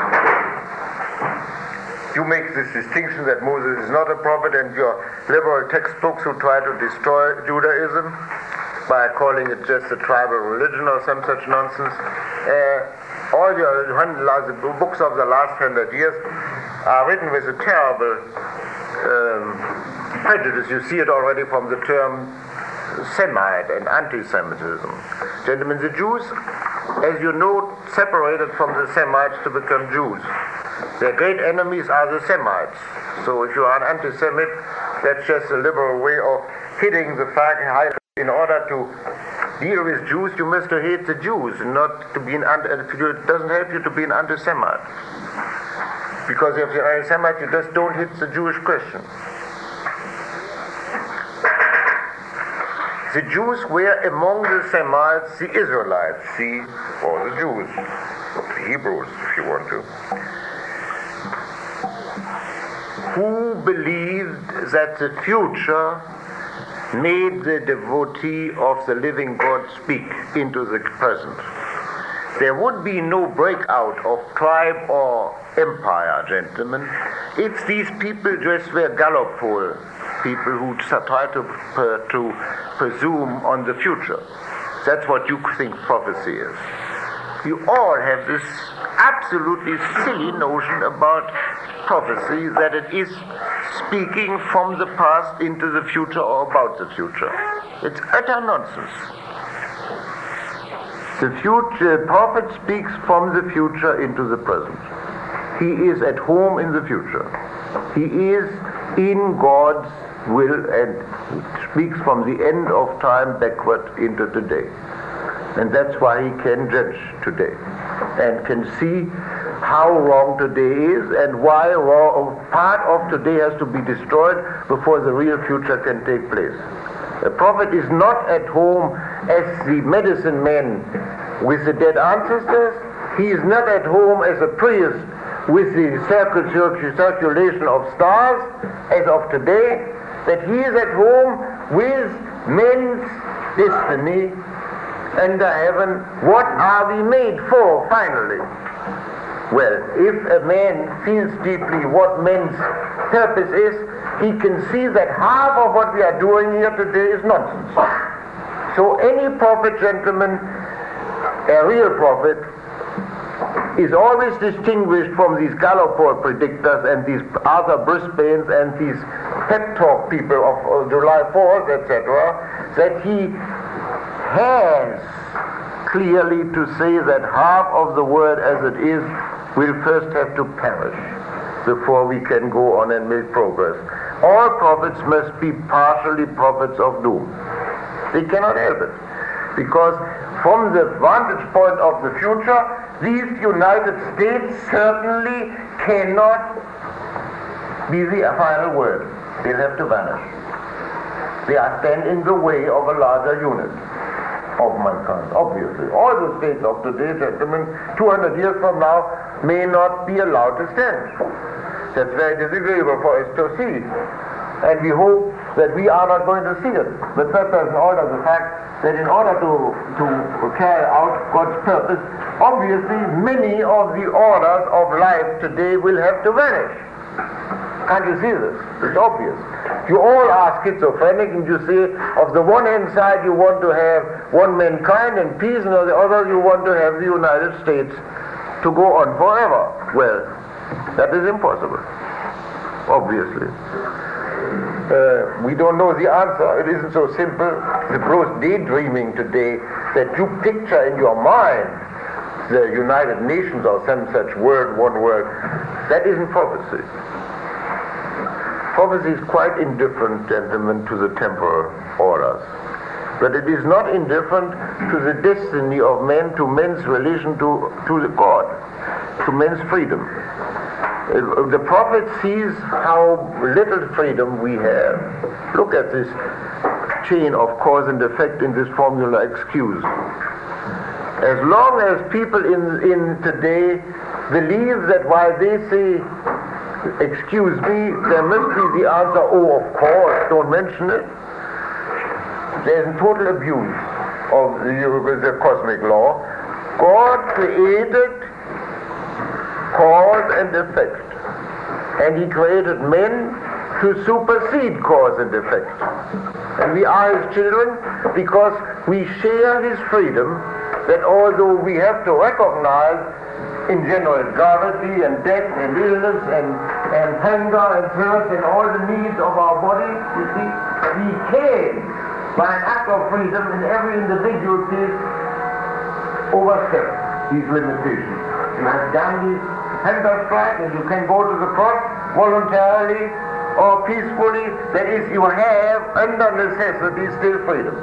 You make this distinction that Moses is not a prophet, and your liberal textbooks who try to destroy Judaism by calling it just a tribal religion or some such nonsense. Uh, all your the books of the last hundred years are written with a terrible um, prejudice. You see it already from the term Semite and anti-Semitism. Gentlemen, the Jews, as you know, separated from the Semites to become Jews. Their great enemies are the Semites. So if you are an anti-Semite, that's just a liberal way of hitting the fact. In order to deal with Jews, you must hate the Jews, not to be an anti. It doesn't help you to be an anti-Semite, because if you're an anti-Semite, you just don't hit the Jewish question. The Jews were among the Semites, the Israelites, see, or the Jews, the Hebrews, if you want to, who believed that the future made the devotee of the living God speak into the present. There would be no breakout of tribe or empire, gentlemen, if these people just were gallopole, people who try to, uh, to presume on the future. That's what you think prophecy is. You all have this absolutely silly notion about prophecy, that it is speaking from the past into the future or about the future. It's utter nonsense. The future, prophet speaks from the future into the present. He is at home in the future. He is in God's will and speaks from the end of time backward into today. And that's why he can judge today and can see how wrong today is and why wrong, part of today has to be destroyed before the real future can take place. A prophet is not at home as the medicine man with the dead ancestors. He is not at home as a priest with the circulation of stars as of today. That he is at home with men's destiny under heaven. What are we made for, finally? Well, if a man feels deeply what men's purpose is, he can see that half of what we are doing here today is nonsense. So any prophet, gentlemen, a real prophet, is always distinguished from these gallopole predictors and these Arthur Brisbanes and these pep talk people of uh, July fourth, et cetera, that he has clearly to say that half of the world as it is will first have to perish before we can go on and make progress. All prophets must be partially prophets of doom. They cannot help it, because from the vantage point of the future, these United States certainly cannot be the final word. They'll have to vanish. They are stand in the way of a larger unit of mankind, obviously. All the states of today, gentlemen, two hundred years from now, may not be allowed to stand. That's very disagreeable for us to see. And we hope that we are not going to see it. But that doesn't alter the fact that in order to, to carry out God's purpose, obviously many of the orders of life today will have to vanish. Can't you see this? It's obvious. You all are schizophrenic, and you say, of the one hand side you want to have one mankind and peace, and on the other you want to have the United States to go on forever. Well, that is impossible, obviously. Uh, we don't know the answer. It isn't so simple. Suppose daydreaming today that you picture in your mind the United Nations or some such word, one word. That isn't prophecy. Prophecy is quite indifferent, gentlemen, to the temporal orders. But it is not indifferent to the destiny of men, to men's relation to, to the God, to men's freedom. The prophet sees how little freedom we have. Look at this chain of cause and effect in this formula, excuse. As long as people in, in today believe that while they say, excuse me, there must be the answer, oh, of course, don't mention it, there's a total abuse of the, the cosmic law. God created cause and effect, and he created men to supersede cause and effect. And we are his children because we share his freedom, that although we have to recognize in general gravity and death and illness and, and hunger and thirst and all the needs of our body, you see, we can, by an act of freedom in every individual case, overstep these limitations. You have done these hunger strike, and you can go to the cross voluntarily or peacefully. That is, you have under necessity still freedom.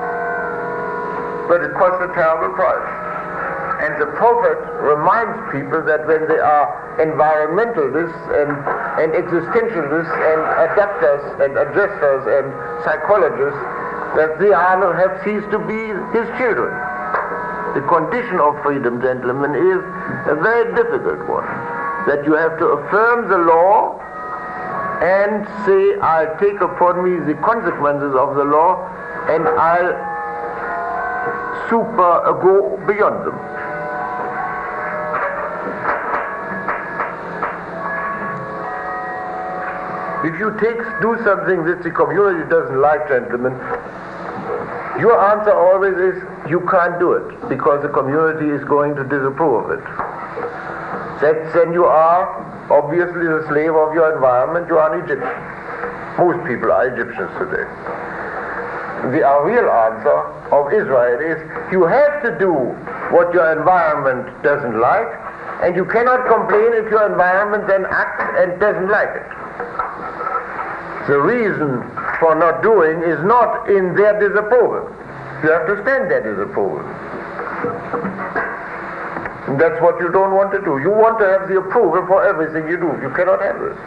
But it costs a terrible price. And the prophet reminds people that when they are environmentalists and, and existentialists and adapters and adjusters and psychologists, that they are, have ceased to be his children. The condition of freedom, gentlemen, is a very difficult one. That you have to affirm the law and say, I'll take upon me the consequences of the law and I'll super uh, go beyond them. If you take, do something that the community doesn't like, gentlemen, your answer always is, you can't do it, because the community is going to disapprove of it. That, then you are obviously the slave of your environment, you are an Egyptian. Most people are Egyptians today. The uh, real answer of Israel is, you have to do what your environment doesn't like, and you cannot complain if your environment then acts and doesn't like it. The reason for not doing is not in their disapproval. You have to stand their disapproval. And that's what you don't want to do. You want to have the approval for everything you do. You cannot have this.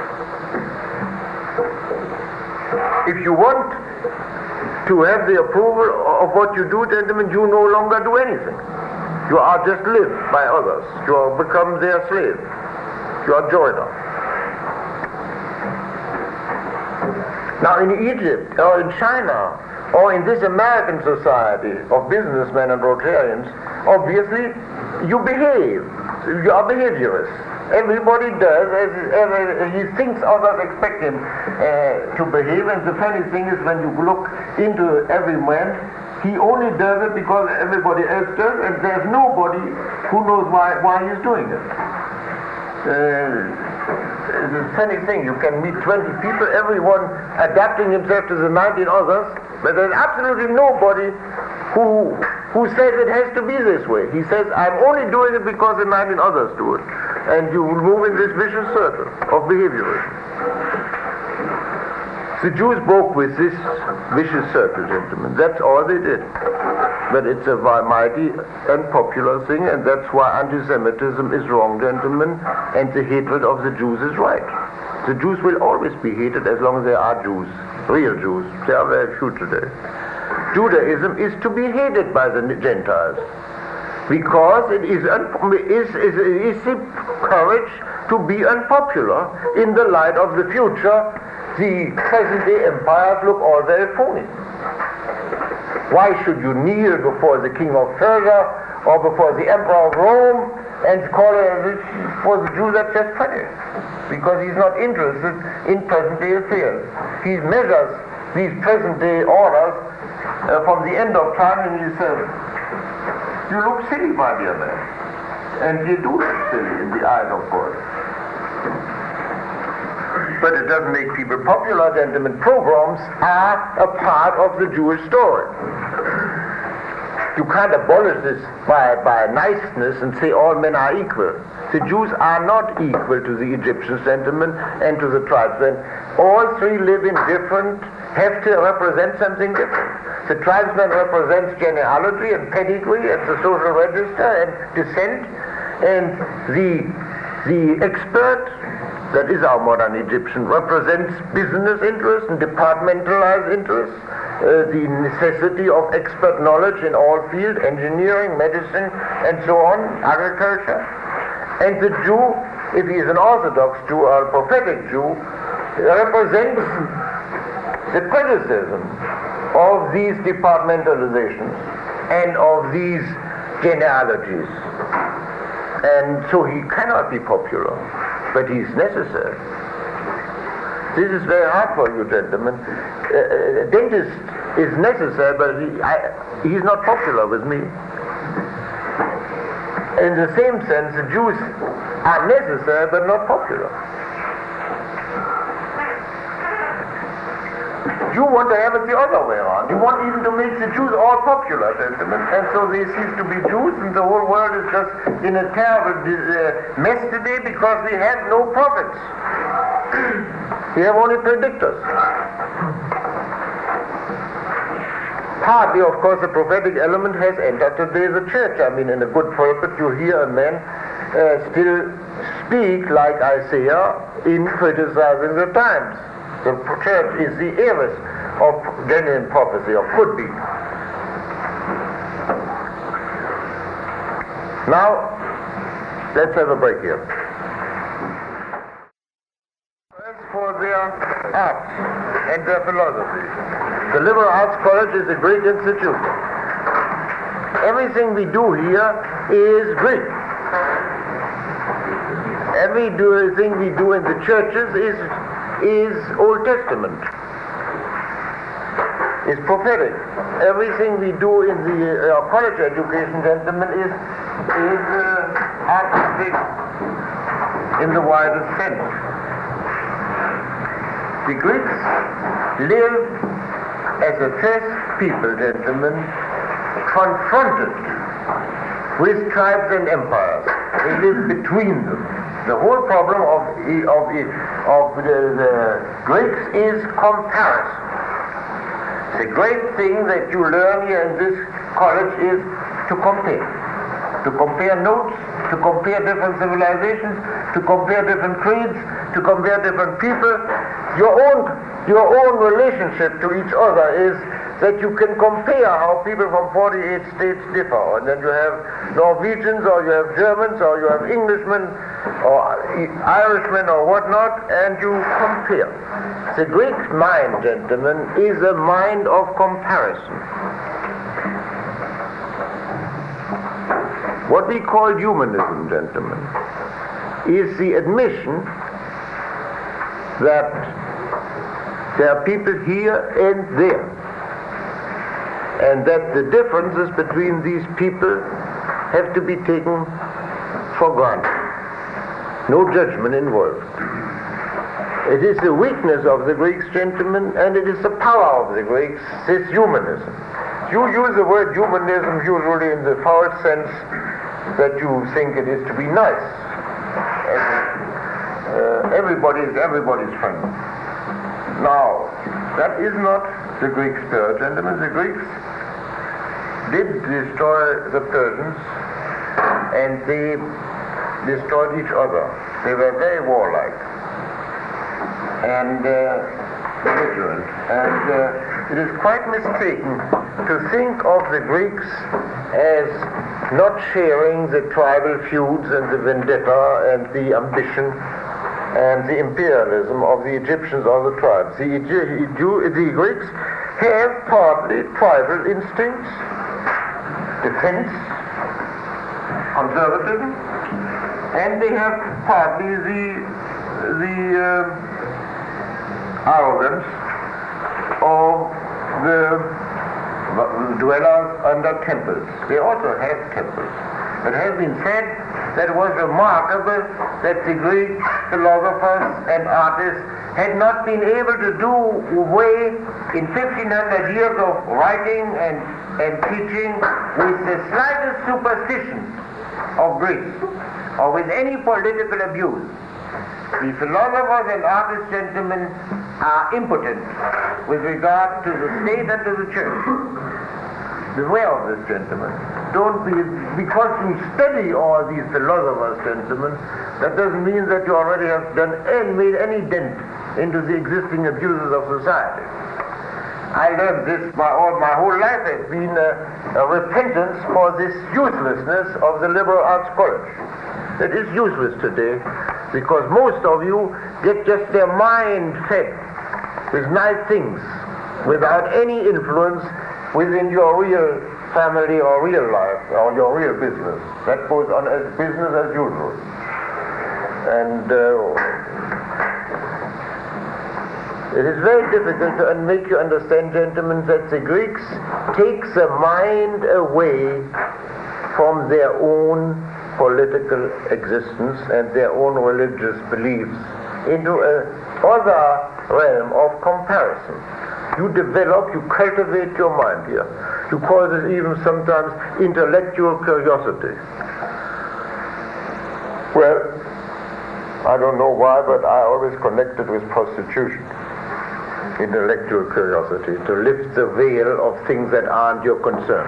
If you want to have the approval of what you do, gentlemen, you no longer do anything. You are just lived by others. You are become their slave. You are joiner. Now in Egypt, or in China, or in this American society of businessmen and Rotarians, obviously you behave. You are behaviorists. Everybody does as, as he thinks others expect him uh, to behave, and the funny thing is, when you look into every man, he only does it because everybody else does, and there's nobody who knows why, why he's doing it. Uh, It's a funny thing. You can meet twenty people, everyone adapting himself to the nineteen others, but there's absolutely nobody who who says it has to be this way. He says, I'm only doing it because the nineteen others do it. And you will move in this vicious circle of behaviorism. The Jews broke with this vicious circle, gentlemen. That's all they did. But it's a mighty unpopular thing, and that's why anti-Semitism is wrong, gentlemen, and the hatred of the Jews is right. The Jews will always be hated as long as there are Jews, real Jews. There are very few today. Judaism is to be hated by the Gentiles because it is, un- is, is, is the courage to be unpopular in the light of the future. The present-day empires look all very phony. Why should you kneel before the king of Persia or before the emperor of Rome and call it, for the Jew, that's just funny? Because he's not interested in present-day affairs. He measures these present-day orders uh, from the end of time, and he says, you look silly, my dear man. And you do look silly in the eyes of God. But it doesn't make people popular, gentlemen. Pogroms are a part of the Jewish story. You can't abolish this by, by niceness and say all men are equal. The Jews are not equal to the Egyptians, gentlemen, and to the tribesmen. All three live in different, have to represent something different. The tribesman represents genealogy and pedigree and the social register and descent, and the, the expert, that is our modern Egyptian, represents business interests and departmentalized interests, uh, the necessity of expert knowledge in all fields, engineering, medicine, and so on, agriculture. And the Jew, if he is an Orthodox Jew or a prophetic Jew, represents the criticism of these departmentalizations and of these genealogies. And so he cannot be popular. But he's necessary. This is very hard for you, gentlemen. Uh, a dentist is necessary, but he, I, he's not popular with me. In the same sense, the Jews are necessary, but not popular. You want to have it the other way around. You want even to make the Jews all popular, gentlemen. And so they cease to be Jews, and the whole world is just in a terrible uh, mess today because we have no prophets. We have only predictors. Partly, of course, the prophetic element has entered today the church. I mean, in a good pulpit, you hear a man uh, still speak like Isaiah in criticizing the times. The church is the heiress of genuine prophecy, or could be. Now, let's have a break here. As for their arts and their philosophy, the Liberal Arts College is a great institution. Everything we do here is Greek. Everything we do in the churches is is Old Testament, is prophetic. Everything we do in the uh, college education, gentlemen, is, is uh, artistic in the widest sense. The Greeks lived as a first people, gentlemen, confronted with tribes and empires. They lived between them. The whole problem of, of, of the, the Greeks is comparison. The great thing that you learn here in this college is to compare. To compare notes, to compare different civilizations, to compare different creeds, to compare different people. Your own, your own relationship to each other is that you can compare how people from forty-eight states differ. And then you have Norwegians, or you have Germans, or you have Englishmen, or Irishmen, or whatnot, and you compare. The Greek mind, gentlemen, is a mind of comparison. What we call humanism, gentlemen, is the admission that there are people here and there, and that the differences between these people have to be taken for granted. No judgment involved. It is the weakness of the Greeks, gentlemen, and it is the power of the Greeks, this humanism. You use the word humanism usually in the foul sense that you think it is to be nice. And, uh, everybody is everybody's friend. Now, That is not the Greek spirit, gentlemen. The Greeks did destroy the Persians, and they destroyed each other. They were very warlike and uh, belligerent. And uh, it is quite mistaken to think of the Greeks as not sharing the tribal feuds and the vendetta and the ambition and the imperialism of the Egyptians or the tribes. The, the Greeks have partly tribal instincts, defense, conservatism, and they have partly the, the uh, arrogance of the dwellers under temples. They also have temples. It has been said that it was remarkable that the Greek philosophers and artists had not been able to do away in fifteen hundred years of writing and, and teaching with the slightest superstition of Greece or with any political abuse. The philosophers and artists, gentlemen, are impotent with regard to the state and to the church. Beware of this, gentlemen. Don't be, because you study all these philosophers, gentlemen, that doesn't mean that you already have done and made any dent into the existing abuses of society. I learned this, my, all, my whole life has been a, a repentance for this uselessness of the liberal arts college. It is useless today because most of you get just their mind fed with nice things without any influence within your real family or real life or your real business. That goes on as business as usual. And uh, it is very difficult to make you understand, gentlemen, that the Greeks take the mind away from their own political existence and their own religious beliefs into another realm of comparison. You develop, you cultivate your mind here. You call this even sometimes intellectual curiosity. Well, I don't know why, but I always connected with prostitution. Intellectual curiosity, to lift the veil of things that aren't your concern.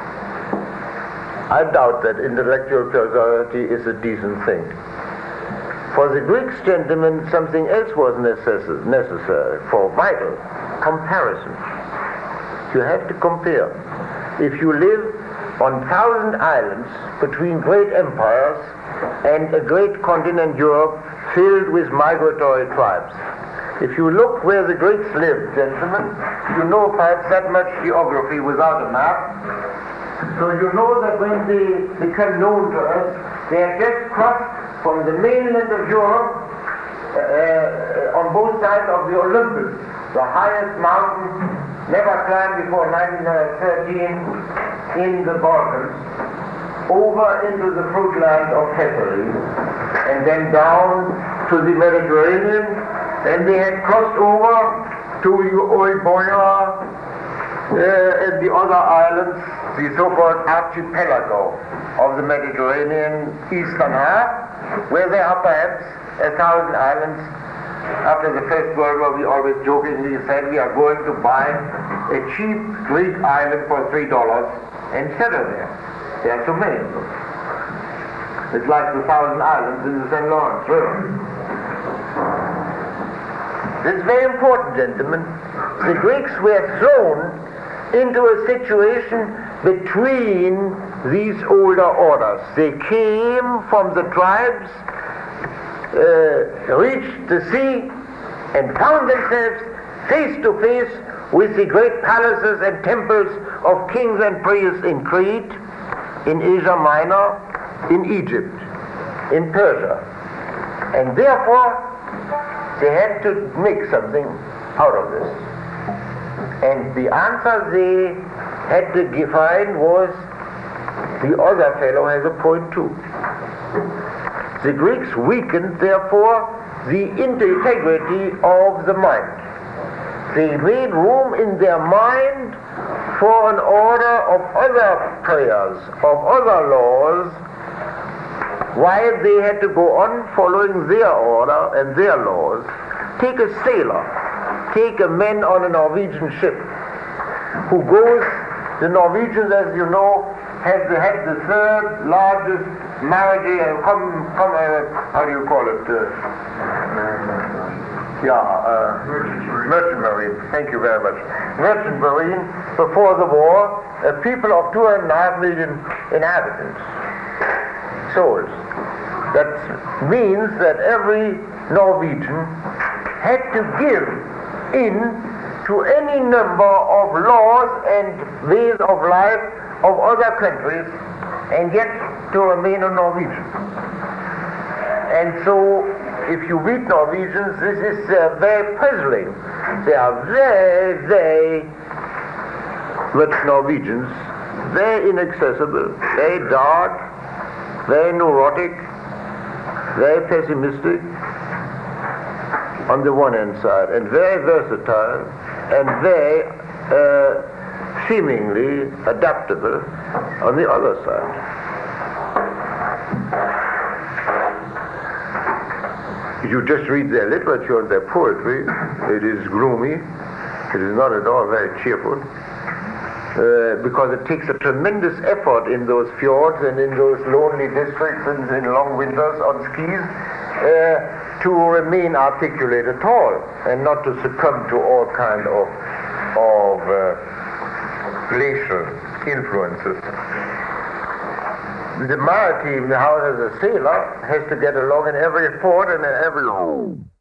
I doubt that intellectual curiosity is a decent thing. For the Greeks, gentlemen, something else was necess- necessary for vital comparison. You have to compare. If you live on thousand islands between great empires and a great continent, Europe, filled with migratory tribes, if you look where the Greeks lived, gentlemen, you know perhaps that much geography without a map. So you know that when they become known to us, they are just crossed from the mainland of Europe uh, on both sides of the Olympus, the highest mountain never climbed before nineteen thirteen in the Balkans, over into the fruit land of Thessaly, and then down to the Mediterranean. Then they had crossed over to Euboea uh, and the other islands, the so-called archipelago of the Mediterranean eastern half, where there are perhaps a thousand islands. After the First World War, we always jokingly said we are going to buy a cheap Greek island for three dollars and settle there. There are so many of them. It's like the thousand islands in the Saint Lawrence River. This is very important, gentlemen. The Greeks were thrown into a situation between these older orders. They came from the tribes, uh, reached the sea, and found themselves face to face with the great palaces and temples of kings and priests in Crete, in Asia Minor, in Egypt, in Persia. And therefore, they had to make something out of this. And the answer they had to find was, the other fellow has a point too. The Greeks weakened, therefore, the integrity of the mind. They made room in their mind for an order of other prayers, of other laws, while they had to go on following their order and their laws. Take a sailor. take a man on a Norwegian ship who goes, the Norwegians, as you know, have the, have the third largest maritime, come, come, uh, how do you call it? Uh, yeah, uh, merchant marine. Thank you very much. Merchant marine before the war, a people of two and a half million inhabitants, souls. That means that every Norwegian had to give in to any number of laws and ways of life of other countries, and yet to remain a Norwegian. And so, if you meet Norwegians, this is uh, very puzzling. They are very, very much Norwegians, very inaccessible, very dark, very neurotic, very pessimistic on the one hand side, and very versatile, and very uh, seemingly adaptable on the other side. You just read their literature and their poetry, it is gloomy, it is not at all very cheerful, uh, because it takes a tremendous effort in those fjords and in those lonely districts and in long winters on skis uh, to remain articulate at all and not to succumb to all kind of, of uh, glacial influences. The maritime, the house as a sailor, has to get along in every port and in every home.